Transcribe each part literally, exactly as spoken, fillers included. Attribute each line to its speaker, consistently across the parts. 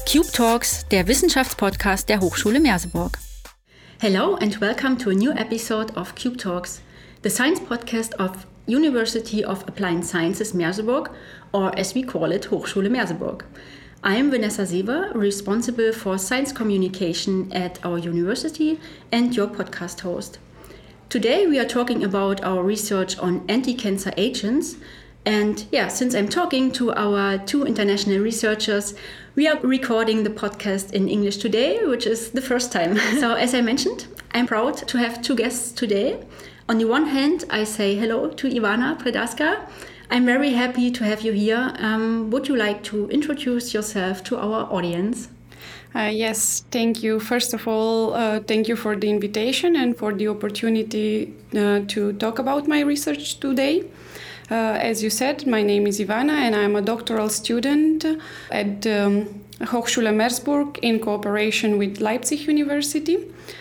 Speaker 1: Cube Talks, der Wissenschaftspodcast der Hochschule Merseburg. Hello and welcome to a new episode of Cube Talks, the science podcast of University of Applied Sciences Merseburg, or as we call it, Hochschule Merseburg. I am Vanessa Sever, responsible for science communication at our university and your podcast host. Today we are talking about our research on anti-cancer agents. And yeah, since I'm talking to our two international researchers, we are recording the podcast in English today, which is the first time. So as I mentioned, I'm proud to have two guests today. On the one hand, I say hello to Ivana Predaska. I'm very happy to have you here. Um, would you like to introduce yourself to our audience?
Speaker 2: Uh, yes, thank you. First of all, uh, thank you for the invitation and for the opportunity uh, to talk about my research today. Uh, as you said, my name is Ivana and I'm a doctoral student at um, Hochschule Merseburg in cooperation with Leipzig University.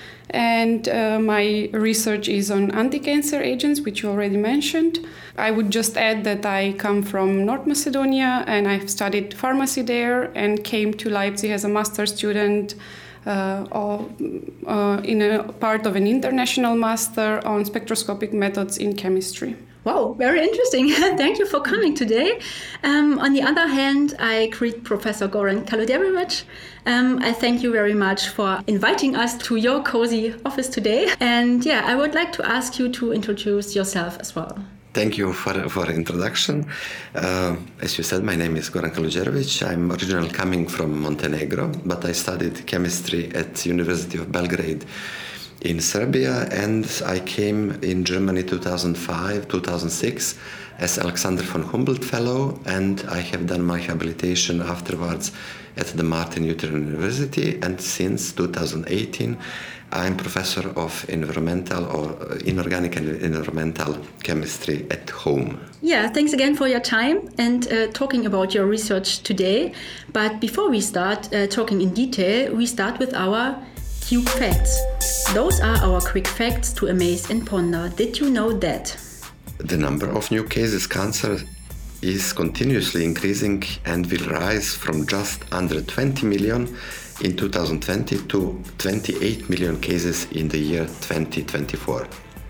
Speaker 2: And uh, my research is on anti-cancer agents, which you already mentioned. I would just add that I come from North Macedonia and I've studied pharmacy there and came to Leipzig as a master's student uh, or, uh, in a part of an international master on spectroscopic methods in chemistry.
Speaker 1: Wow, very interesting. Thank you for coming today. Um, on the other hand, I greet Professor Goran Kaluderovic. Um, I thank you very much for inviting us to your cozy office today. And yeah, I would like to ask you to introduce yourself as well.
Speaker 3: Thank you for for the introduction. Uh, as you said, my name is Goran Kaluderovic. I'm originally coming from Montenegro, but I studied chemistry at University of Belgrade in Serbia, and I came in Germany two thousand five, two thousand six as Alexander von Humboldt Fellow, and I have done my habilitation afterwards at the Martin Luther University, and since two thousand eighteen I'm professor of environmental or inorganic and environmental chemistry at home.
Speaker 1: Yeah, thanks again for your time and uh, talking about your research today. But before we start uh, talking in detail, we start with our Cube Facts. Those are our quick facts to amaze and ponder. Did you know that?
Speaker 3: The number of new cases cancer is continuously increasing and will rise from just under twenty million in two thousand twenty to twenty-eight million cases in the year twenty twenty-four.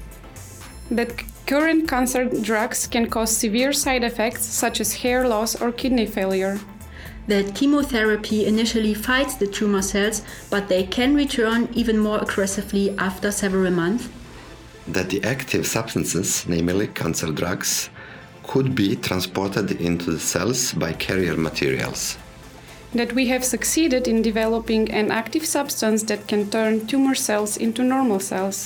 Speaker 2: That current cancer drugs can cause severe side effects such as hair loss or kidney failure.
Speaker 1: That chemotherapy initially fights the tumor cells, but they can return even more aggressively after several months.
Speaker 3: That the active substances, namely cancer drugs, could be transported into the cells by carrier materials.
Speaker 2: That we have succeeded in developing an active substance that can turn tumor cells into normal cells.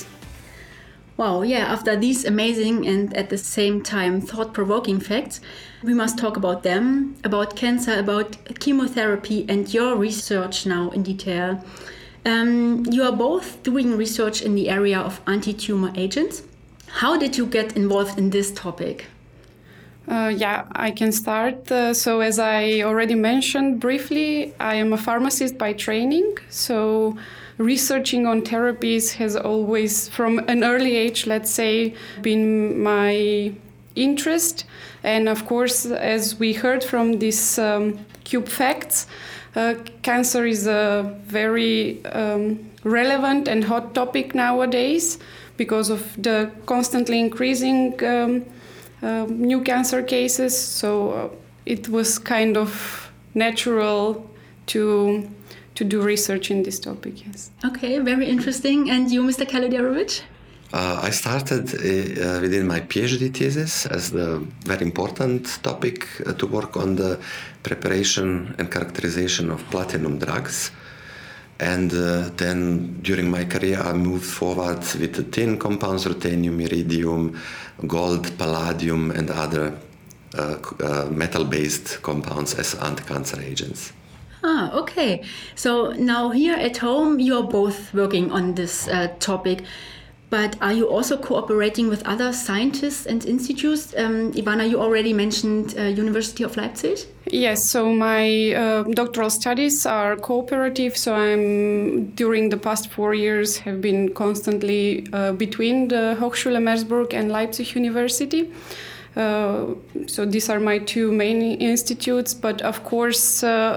Speaker 1: Wow, yeah, after these amazing and at the same time thought-provoking facts, we must talk about them, about cancer, about chemotherapy and your research now in detail. Um, you are both doing research in the area of anti-tumor agents. How did you get involved in this topic?
Speaker 2: Uh, yeah, I can start. Uh, so as I already mentioned briefly, I am a pharmacist by training. So researching on therapies has always, from an early age, let's say, been my interest. And of course, as we heard from these um, Cube Facts, uh, cancer is a very um, relevant and hot topic nowadays because of the constantly increasing um, uh, new cancer cases. So uh, it was kind of natural to to do research in this topic, yes.
Speaker 1: Okay, very interesting. And you, Mister Kaluderovic?
Speaker 3: Uh, I started uh, within my PhD thesis as the very important topic uh, to work on the preparation and characterization of platinum drugs. And uh, then during my career, I moved forward with the tin compounds, ruthenium, iridium, gold, palladium, and other uh, uh, metal-based compounds as anti-cancer agents.
Speaker 1: Ah, okay. So now here at home, you are both working on this uh, topic. But are you also cooperating with other scientists and institutes? Um, Ivana, you already mentioned uh, University of Leipzig.
Speaker 2: Yes, so my uh, doctoral studies are cooperative. So I'm, during the past four years, have been constantly uh, between the Hochschule Merseburg and Leipzig University. Uh, so these are my two main institutes. But of course, uh,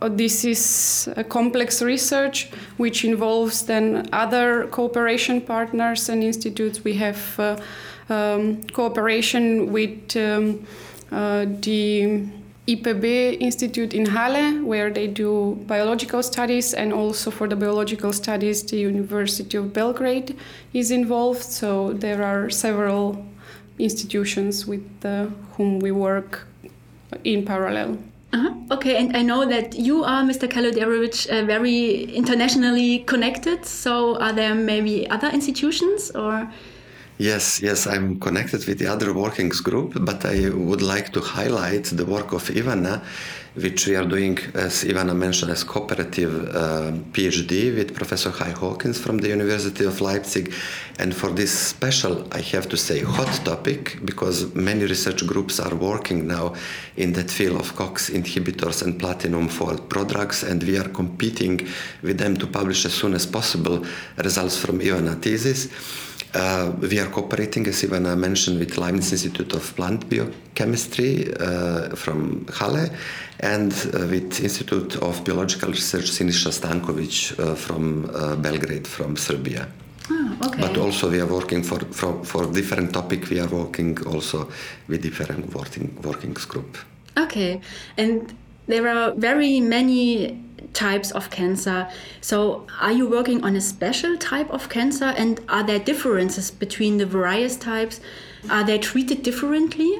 Speaker 2: uh, this is a complex research which involves then other cooperation partners and institutes. We have uh, um, cooperation with um, uh, the I P B Institute in Halle, where they do biological studies, and also for the biological studies, the University of Belgrade is involved. So there are several institutions with uh, whom we work in parallel.
Speaker 1: Uh-huh. Okay, and I know that you are, Mister Kaluderovic, uh, very internationally connected. So are there maybe other institutions or...
Speaker 3: Yes, yes, I'm connected with the other workings group, but I would like to highlight the work of Ivana, which we are doing, as Ivana mentioned, as cooperative uh, PhD with Professor Kai Hawkins from the University of Leipzig. And for this special, I have to say, hot topic, because many research groups are working now in that field of COX inhibitors and platinum for prodrugs, and we are competing with them to publish as soon as possible results from Ivana thesis. Uh, we are cooperating, as Ivana mentioned, with Leibniz Institute of Plant Biochemistry uh, from Halle, and uh, with Institute of Biological Research Siniša Stanković uh, from uh, Belgrade, from Serbia.
Speaker 1: Oh, okay.
Speaker 3: But also we are working for, for, for different topic, we are working also with different working, workings group.
Speaker 1: Okay, and there are very many types of cancer. So are you working on a special type of cancer, and are there differences between the various types? Are they treated differently?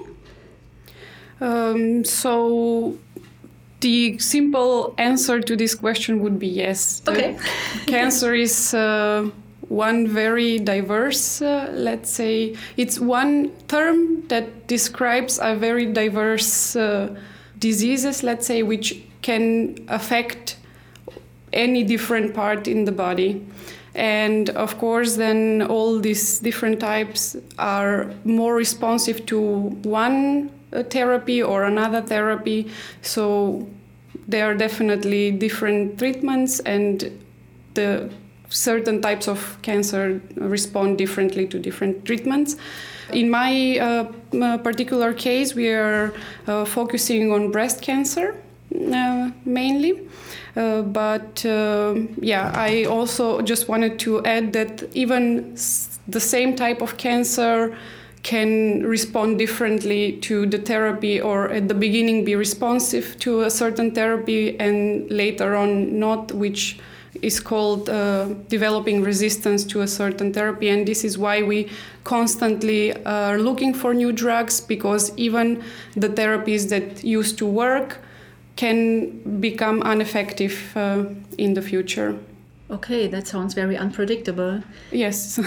Speaker 2: Um, so the simple answer to this question would be yes.
Speaker 1: Okay.
Speaker 2: Cancer is uh, one very diverse, uh, let's say, it's one term that describes a very diverse uh, diseases, let's say, which can affect any different part in the body. And of course, then all these different types are more responsive to one uh, therapy or another therapy. So there are definitely different treatments, and the certain types of cancer respond differently to different treatments. In my uh, particular case, we are uh, focusing on breast cancer uh, mainly. Uh, but uh, yeah, I also just wanted to add that even s- the same type of cancer can respond differently to the therapy, or at the beginning be responsive to a certain therapy and later on not, which is called uh, developing resistance to a certain therapy. And this is why we constantly are looking for new drugs, because even the therapies that used to work can become ineffective uh, in the future.
Speaker 1: Okay, that sounds very unpredictable.
Speaker 2: Yes.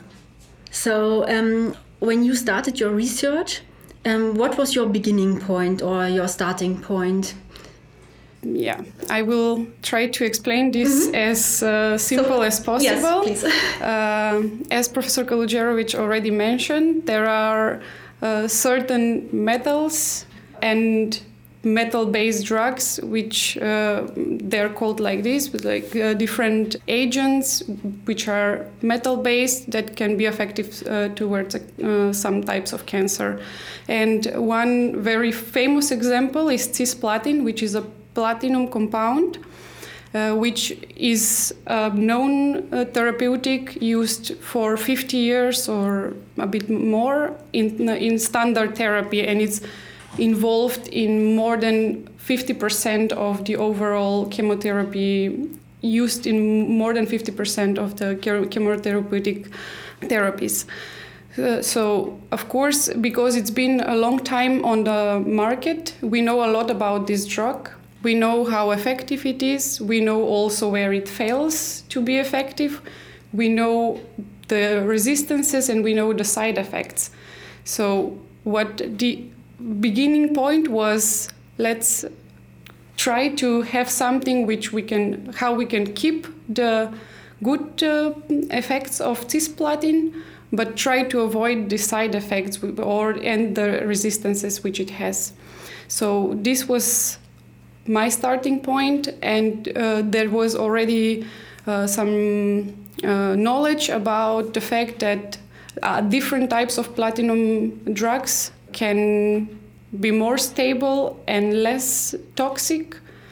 Speaker 1: So um, when you started your research, um, what was your beginning point or your starting point?
Speaker 2: Yeah, I will try to explain this mm-hmm. as uh, simple so, as possible.
Speaker 1: Yes, please.
Speaker 2: uh, as Professor Kaluderovic already mentioned, there are uh, certain metals and metal-based drugs, which uh, they're called like this, with like uh, different agents which are metal-based that can be effective uh, towards uh, some types of cancer. And one very famous example is cisplatin, which is a platinum compound, uh, which is a known uh, therapeutic used for fifty years or a bit more in, in standard therapy, and it's involved in more than fifty percent of the overall chemotherapy, used in more than fifty percent of the chemotherapeutic therapies. Uh, so, of course, because it's been a long time on the market, we know a lot about this drug. We know how effective it is. We know also where it fails to be effective. We know the resistances and we know the side effects. So what the beginning point was, let's try to have something which we can, how we can keep the good uh, effects of cisplatin, but try to avoid the side effects or and the resistances which it has. So this was my starting point, and uh, there was already uh, some uh, knowledge about the fact that uh, different types of platinum drugs can be more stable and less toxic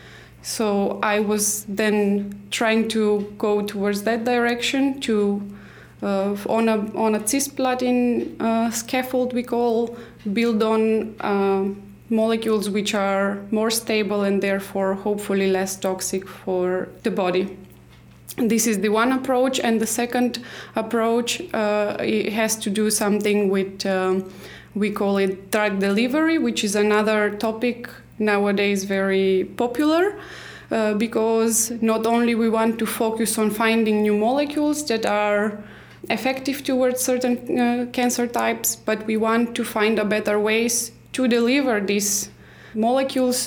Speaker 2: So I was then trying to go towards that direction to uh, on a on a cisplatin uh, scaffold, we call, build on uh, molecules which are more stable and therefore hopefully less toxic for the body. This is the one approach, and the second approach uh, it has to do something with um, we call it drug delivery, which is another topic nowadays very popular, uh, because not only we want to focus on finding new molecules that are effective towards certain uh, cancer types, but we want to find a better ways to deliver these molecules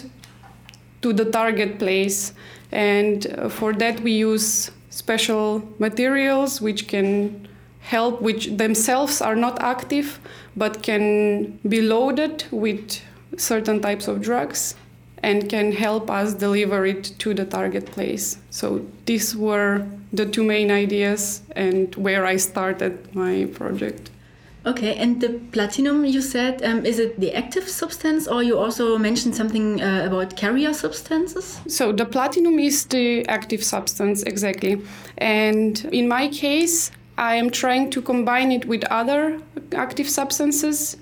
Speaker 2: to the target place. And uh, for that we use special materials which can help, which themselves are not active, but can be loaded with certain types of drugs and can help us deliver it to the target place. So these were the two main ideas and where I started my project.
Speaker 1: Okay, and the platinum you said, um, is it the active substance, or you also mentioned something uh, about carrier substances?
Speaker 2: So the platinum is the active substance, exactly. And in my case, I am trying to combine it with other active substances.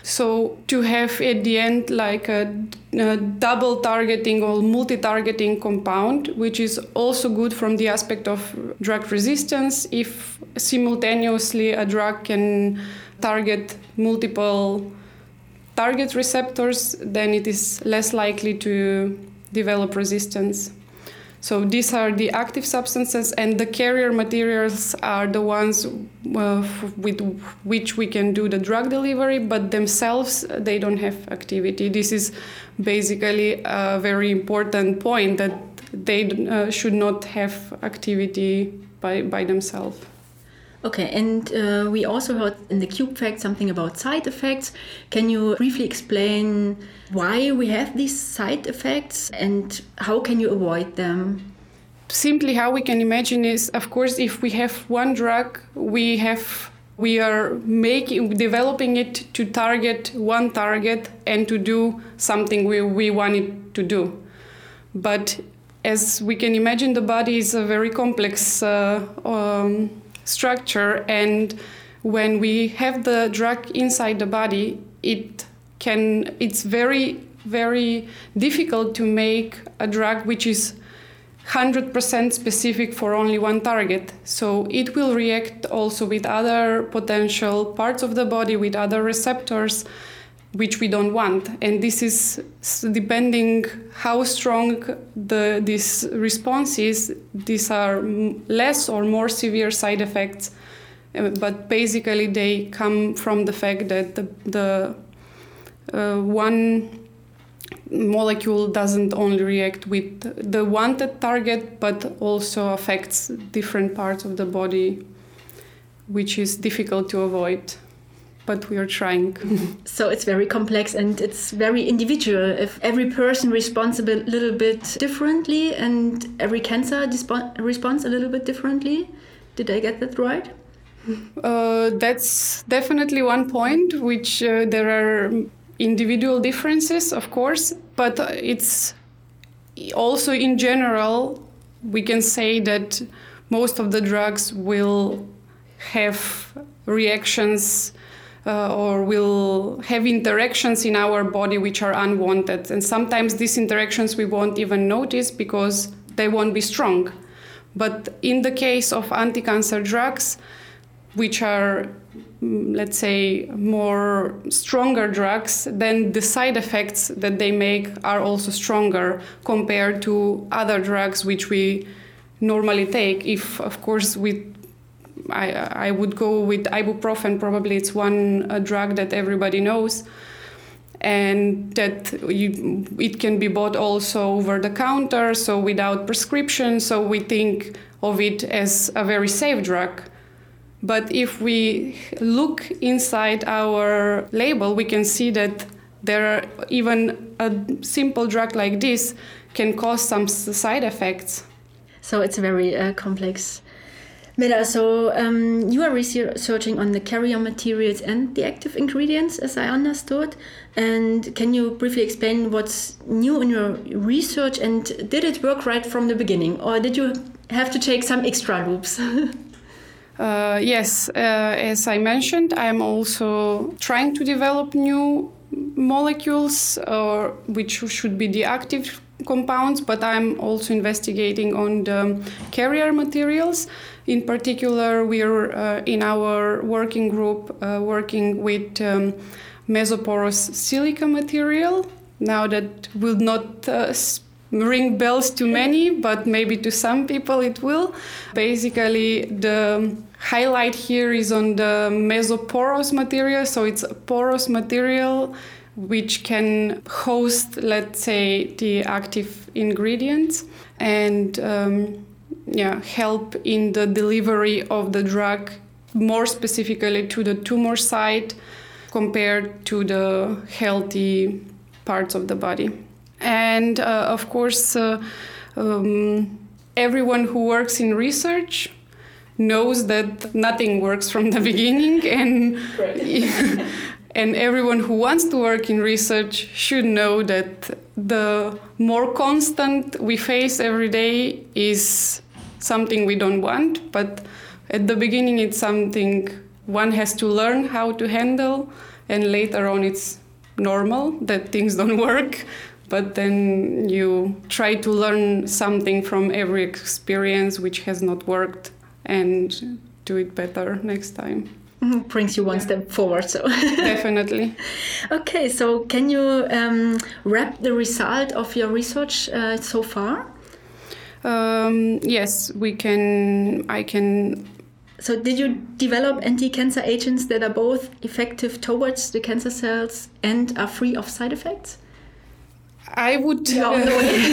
Speaker 2: So to have at the end like a, a double targeting or multi-targeting compound, which is also good from the aspect of drug resistance. If simultaneously a drug can target multiple target receptors, then it is less likely to develop resistance. So these are the active substances, and the carrier materials are the ones uh, with which we can do the drug delivery, but themselves they don't have activity. This is basically a very important point, that they uh, should not have activity by, by themselves.
Speaker 1: Okay, and uh, we also heard in the Cube Fact something about side effects. Can you briefly explain why we have these side effects and how can you avoid them?
Speaker 2: Simply how we can imagine is, of course, if we have one drug, we have we are making developing it to target one target and to do something we, we want it to do. But as we can imagine, the body is a very complex uh, um, structure, and when we have the drug inside the body, it can it's very very difficult to make a drug which is one hundred percent specific for only one target. So it will react also with other potential parts of the body, with other receptors which we don't want, and this is depending how strong the this response is. These are less or more severe side effects, but basically they come from the fact that the, the uh, one molecule doesn't only react with the wanted target, but also affects different parts of the body, which is difficult to avoid. But we are trying.
Speaker 1: So it's very complex and it's very individual. If every person responds a bit, little bit differently, and every cancer dispo- responds a little bit differently. Did I get that right?
Speaker 2: Uh, that's definitely one point, which uh, there are individual differences, of course, but it's also in general, we can say that most of the drugs will have reactions Uh, or will have interactions in our body which are unwanted. And sometimes these interactions we won't even notice because they won't be strong. But in the case of anti-cancer drugs, which are, let's say, more stronger drugs, then the side effects that they make are also stronger compared to other drugs which we normally take. If, of course, we I, I would go with ibuprofen. Probably it's one a drug that everybody knows, and that you, it can be bought also over the counter, so without prescription. So we think of it as a very safe drug. But if we look inside our label, we can see that there are even a simple drug like this can cause some side effects.
Speaker 1: So it's very uh, complex. Mela, so um, you are researching on the carrier materials and the active ingredients, as I understood. And can you briefly explain what's new in your research, and did it work right from the beginning, or did you have to take some extra loops?
Speaker 2: uh, yes, uh, as I mentioned, I'm also trying to develop new molecules, or which should be the active compounds, but I'm also investigating on the carrier materials. In particular, we're uh, in our working group uh, working with um, mesoporous silica material. Now that will not uh, ring bells to many, but maybe to some people it will. Basically, the highlight here is on the mesoporous material, so it's a porous material which can host, let's say, the active ingredients and um, yeah, help in the delivery of the drug more specifically to the tumor site compared to the healthy parts of the body. And uh, of course, uh, um, everyone who works in research knows that nothing works from the beginning, and and everyone who wants to work in research should know that the more constant we face every day is something we don't want, but at the beginning it's something one has to learn how to handle, and later on it's normal that things don't work, but then you try to learn something from every experience which has not worked and do it better next time.
Speaker 1: Brings you one yeah. step forward. So
Speaker 2: definitely.
Speaker 1: Okay, so can you um, wrap the result of your research uh, so far?
Speaker 2: Um, yes, we can. I can.
Speaker 1: So did you develop anti-cancer agents that are both effective towards the cancer cells and are free of side effects?
Speaker 2: I would. Uh,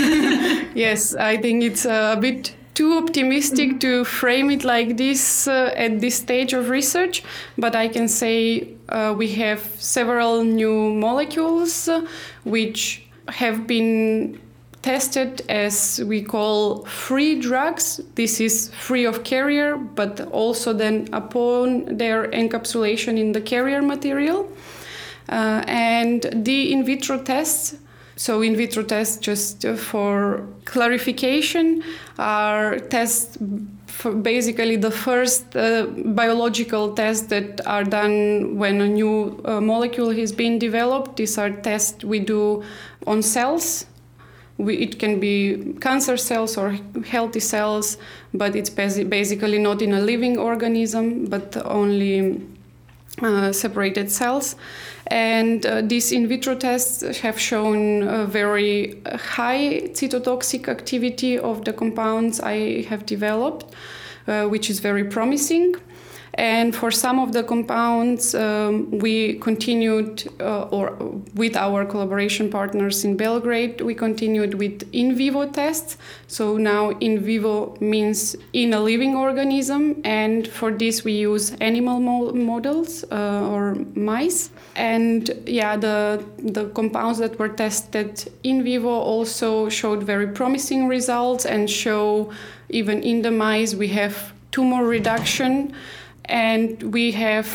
Speaker 2: yes, I think it's a bit too optimistic mm-hmm. to frame it like this uh, at this stage of research, but I can say uh, we have several new molecules uh, which have been tested as we call free drugs. This is free of carrier, but also then upon their encapsulation in the carrier material. Uh, and the in vitro tests, so in vitro tests, just for clarification, are tests for basically the first uh, biological tests that are done when a new uh, molecule has been developed. These are tests we do on cells. We, it can be cancer cells or healthy cells, but it's basically not in a living organism, but only uh, separated cells. And uh, these in vitro tests have shown a very high cytotoxic activity of the compounds I have developed, uh, which is very promising. And for some of the compounds, um, we continued, uh, or with our collaboration partners in Belgrade, we continued with in vivo tests. So now in vivo means in a living organism, and for this we use animal mo- models uh, or mice. And yeah, the the compounds that were tested in vivo also showed very promising results, and show even in the mice we have tumor reduction. And we have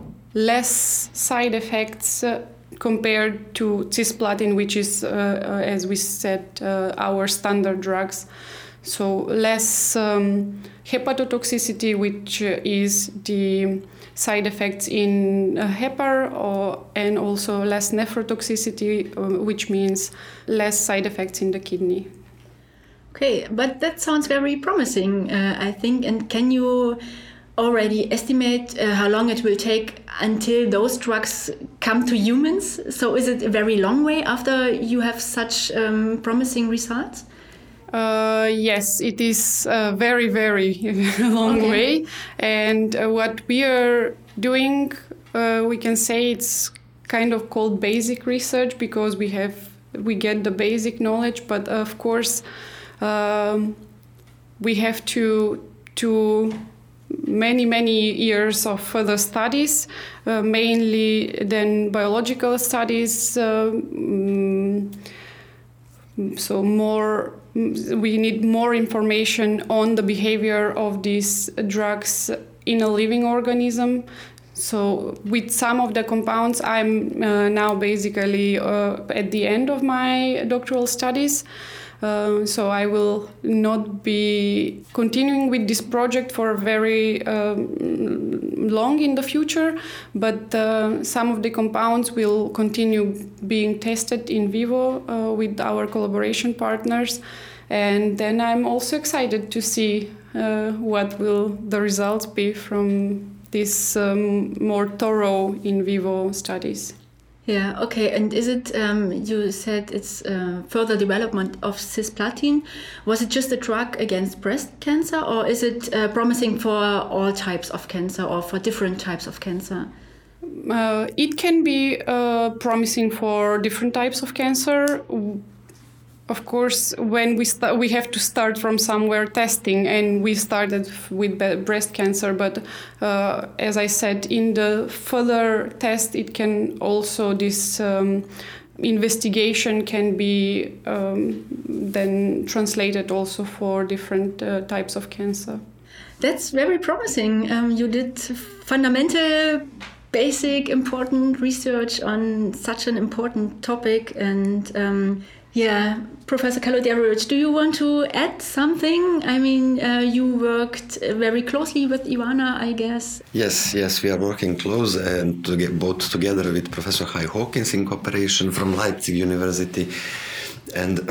Speaker 2: less side effects uh, compared to cisplatin, which is, uh, uh, as we said, uh, our standard drugs. So less um, hepatotoxicity, which uh, is the side effects in uh, hepar, or, and also less nephrotoxicity, uh, which means less side effects in the kidney.
Speaker 1: Okay, but that sounds very promising, uh, I think. And can you already estimate uh, how long it will take until those drugs come to humans? So is it a very long way after you have such um, promising results?
Speaker 2: Uh, yes, it is a very, very long okay. way. And uh, what we are doing, uh, we can say it's kind of called basic research, because we have we get the basic knowledge, but of course um, we have to to many, many years of further studies, uh, mainly then biological studies, uh, um, So more, we need more information on the behavior of these drugs in a living organism. So with some of the compounds, I'm uh, now basically uh, at the end of my doctoral studies. Uh, so I will not be continuing with this project for very um, long in the future, but uh, some of the compounds will continue being tested in vivo uh, with our collaboration partners. And then I'm also excited to see uh, what will the results be from these um, more thorough in vivo studies.
Speaker 1: Yeah, okay. And is it, um, you said it's uh, further development of cisplatin. Was it just a drug against breast cancer, or is it uh, promising for all types of cancer or for different types of cancer?
Speaker 2: Uh, it can be uh, promising for different types of cancer. Of course, when we st- we have to start from somewhere testing, and we started with breast cancer. But uh, as I said, in the further test, it can also this um, investigation can be um, then translated also for different uh, types of cancer.
Speaker 1: That's very promising. Um, you did fundamental, basic, important research on such an important topic, and um, yeah, Professor Kaluđerović, do you want to add something? I mean, uh, you worked very closely with Ivana, I guess.
Speaker 3: Yes, yes, we are working close and to get both together with Professor Hai Hawkins in cooperation from Leipzig University. And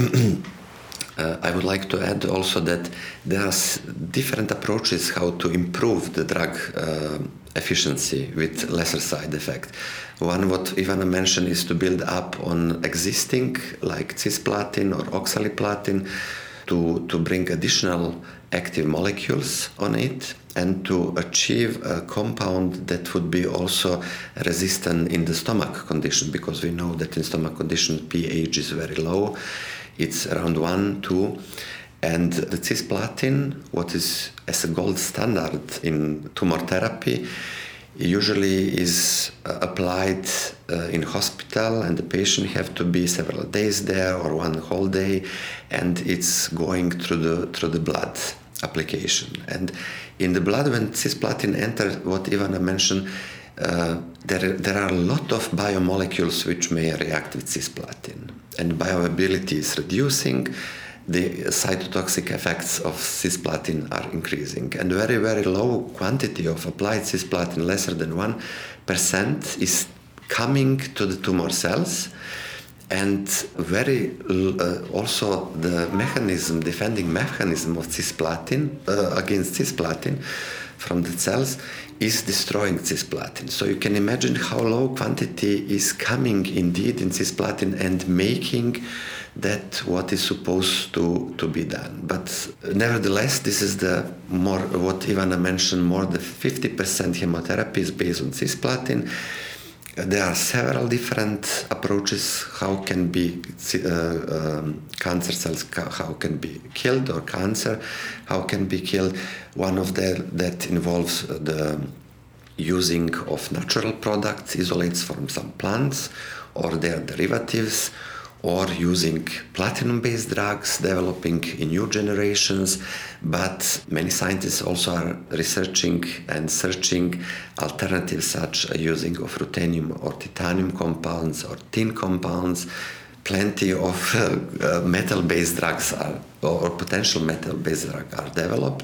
Speaker 3: uh, I would like to add also that there are different approaches how to improve the drug uh, efficiency with lesser side effect. One, what Ivana mentioned, is to build up on existing, like cisplatin or oxaliplatin, to, to bring additional active molecules on it and to achieve a compound that would be also resistant in the stomach condition, because we know that in stomach condition pH is very low. It's around one, two. And the cisplatin, what is as a gold standard in tumor therapy, usually is uh, applied uh, in hospital, and the patient have to be several days there or one whole day, and it's going through the through the blood application. And in the blood, when cisplatin enters, what Ivana mentioned, uh, there there are a lot of biomolecules which may react with cisplatin, and bioavailability is reducing. The cytotoxic effects of cisplatin are increasing, and very, very low quantity of applied cisplatin, lesser than one percent, is coming to the tumor cells, and very uh, also the mechanism, defending mechanism of cisplatin uh, against cisplatin from the cells is destroying cisplatin. So you can imagine how low quantity is coming indeed in cisplatin and making that what is supposed to, to be done. But nevertheless, this is the more, what Ivana mentioned, more than fifty percent chemotherapy is based on cisplatin. There are several different approaches how can be uh, um, cancer cells, how can be killed, or cancer, how can be killed. One of them that involves the using of natural products, isolates from some plants or their derivatives, or using platinum-based drugs, developing in new generations. But many scientists also are researching and searching alternatives such as using of ruthenium or titanium compounds or tin compounds. Plenty of uh, uh, metal-based drugs are, or potential metal-based drugs are developed.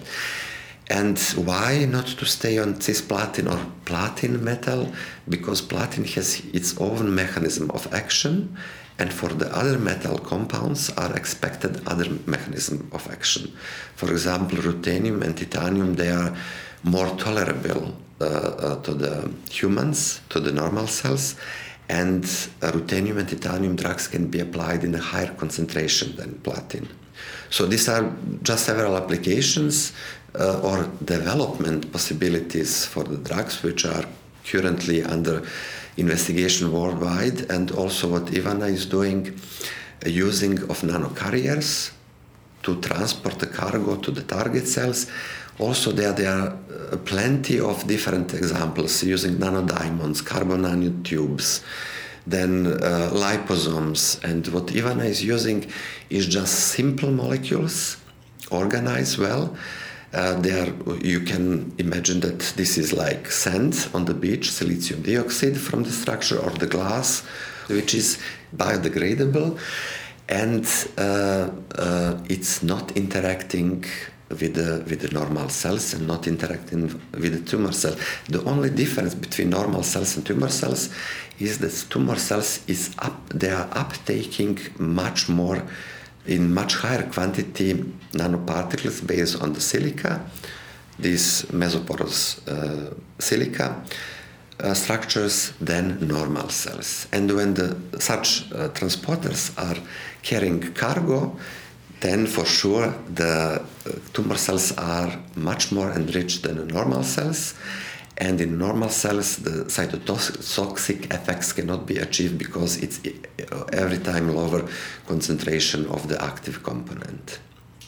Speaker 3: And why not to stay on cisplatin or platin metal? Because platin has its own mechanism of action, and for the other metal compounds are expected other mechanism of action. For example, ruthenium and titanium, they are more tolerable uh, uh, to the humans, to the normal cells, and uh, ruthenium and titanium drugs can be applied in a higher concentration than platin. So these are just several applications uh, or development possibilities for the drugs which are currently under investigation worldwide, and also what Ivana is doing, uh, using of nanocarriers to transport the cargo to the target cells. Also there, there are uh, plenty of different examples using nanodiamonds, carbon nanotubes, then uh, liposomes. And what Ivana is using is just simple molecules, organized well. Uh, they are, you can imagine that this is like sand on the beach, silicium dioxide from the structure, or the glass, which is biodegradable, and uh, uh, it's not interacting with the with the normal cells and not interacting with the tumor cell. The only difference between normal cells and tumor cells is that tumor cells is up they are uptaking much more, in much higher quantity, nanoparticles based on the silica, these mesoporous uh, silica uh, structures, than normal cells. And when the, such uh, transporters are carrying cargo, then for sure the uh, tumor cells are much more enriched than the normal cells. And in normal cells, the cytotoxic effects cannot be achieved because it's every time lower concentration of the active component.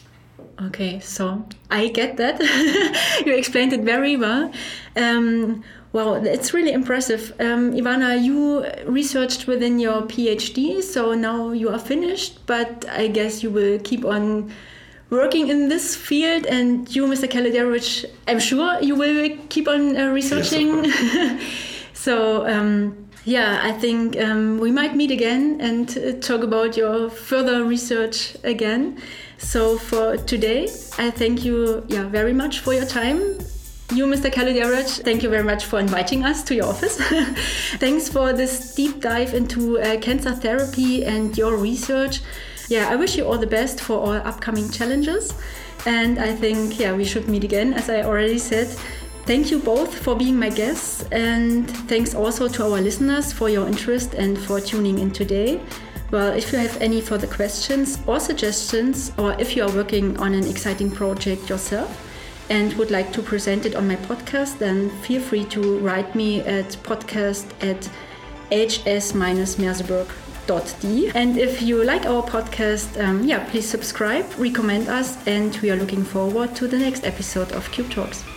Speaker 1: Okay, so I get that. You explained it very well. Um, wow, it's really impressive. Um, Ivana, you researched within your PhD, so now you are finished, but I guess you will keep on working in this field, and you, Mister Kalogerovich, I'm sure you will keep on uh, researching. Yes, so, um, yeah, I think um, we might meet again and uh, talk about your further research again. So for today, I thank you yeah, very much for your time. You, Mister Kalogerovich, thank you very much for inviting us to your office. Thanks for this deep dive into uh, cancer therapy and your research. Yeah, I wish you all the best for all upcoming challenges. And I think, yeah, we should meet again, as I already said. Thank you both for being my guests. And thanks also to our listeners for your interest and for tuning in today. Well, if you have any further questions or suggestions, or if you are working on an exciting project yourself and would like to present it on my podcast, then feel free to write me at podcast at h s merseburg dot d. And if you like our podcast, um, yeah, please subscribe, recommend us, and we are looking forward to the next episode of Cube Talks.